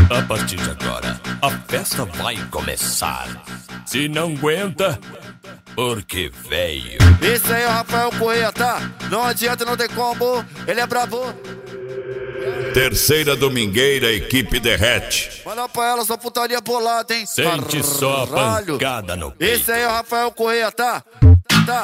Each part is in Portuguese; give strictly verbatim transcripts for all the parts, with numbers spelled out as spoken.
A partir de agora, a festa vai começar. Se não aguenta, porque veio. Esse aí é o Rafael Correia, tá? Não adianta, não tem como, ele é brabo. Terceira domingueira, equipe derrete. Manda pra ela, só putaria bolada, hein? Sente só a pancada no peito. Esse aí é o Rafael Correia, tá? Tá.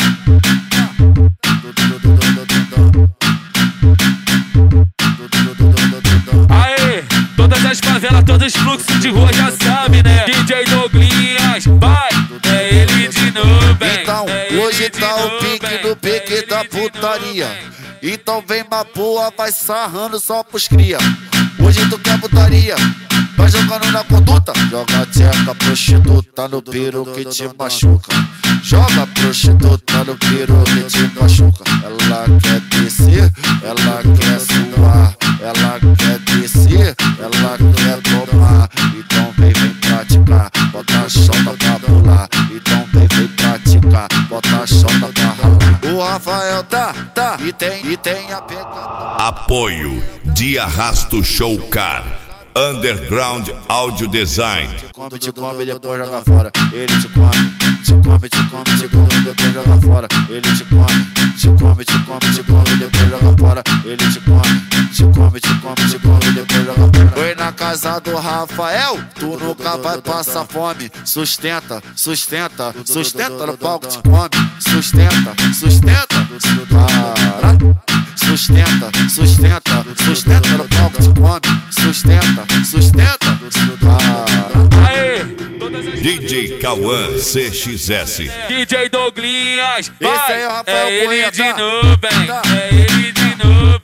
Aê, todas as favelas, todos os fluxos de rua já sabe, né? D J Douglinhas, vai, é ele de novo, hein? Então, é hoje tá o pique do pique da putaria. Então vem Mapua, vai sarrando só pros cria. Hoje tu quer putaria, vai jogando na conduta. Joga tcheca prostituta no piru que te machuca. Joga prostituta no piru que te machuca. Ela quer descer, ela quer suar. Ela quer descer, ela quer tomar. Então vem, vem praticar, bota a chota pra pular. Então vem, vem praticar, bota a chota pra ralar. O Rafael tá, tá, e tem, e tem a pegada. Apoio de Arrasto Show Car, Underground Audio Design. Te come, te come e depois joga fora. Ele te come, te come, te come, te come e depois joga fora. Ele te come, te come, te come, te come e depois joga fora. Ele te come, te come, te come, te come e depois joga fora. Foi na casa do Rafael, tu nunca vai passar fome. Sustenta, sustenta, sustenta no palco, te come. Sustenta, sustenta, caralho. Sustenta, sustenta, sustenta no palco, te come. Sustenta, sustenta, caralho. Aê, D J Cauã C X S. D J Douglinhas, vai, Esse aí é o Rafael é ele Correia, de tá? novo, hein? Tá. É ele de novo.